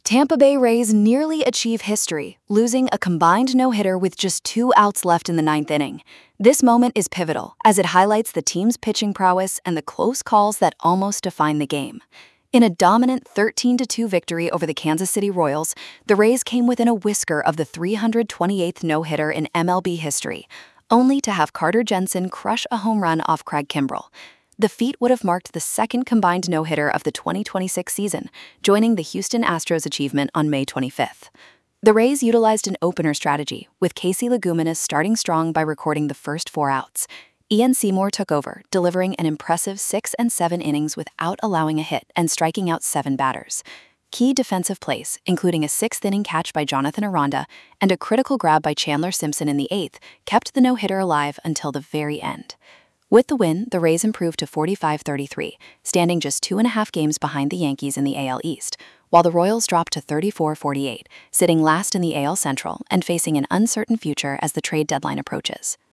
Tampa Bay Rays nearly achieve history, losing a combined no-hitter with just 2 outs left in the ninth inning. This moment is pivotal, as it highlights the team's pitching prowess and the close calls that almost define the game. In a dominant 13-2 victory over the Kansas City Royals, the Rays came within a whisker of the 328th no-hitter in MLB history, only to have Carter Jensen crush a home run off Craig Kimbrell. The feat would have marked the second combined no-hitter of the 2026 season, joining the Houston Astros' achievement on May 25th. The Rays utilized an opener strategy, with Casey Leguminas starting strong by recording the first 4 outs. Ian Seymour took over, delivering an impressive 6 and 7 innings without allowing a hit and striking out 7 batters. Key defensive plays, including a 6th-inning catch by Jonathan Aranda and a critical grab by Chandler Simpson in the 8th, kept the no-hitter alive until the very end. With the win, the Rays improved to 45-33, standing just 2.5 games behind the Yankees in the AL East, while the Royals dropped to 34-48, sitting last in the AL Central and facing an uncertain future as the trade deadline approaches.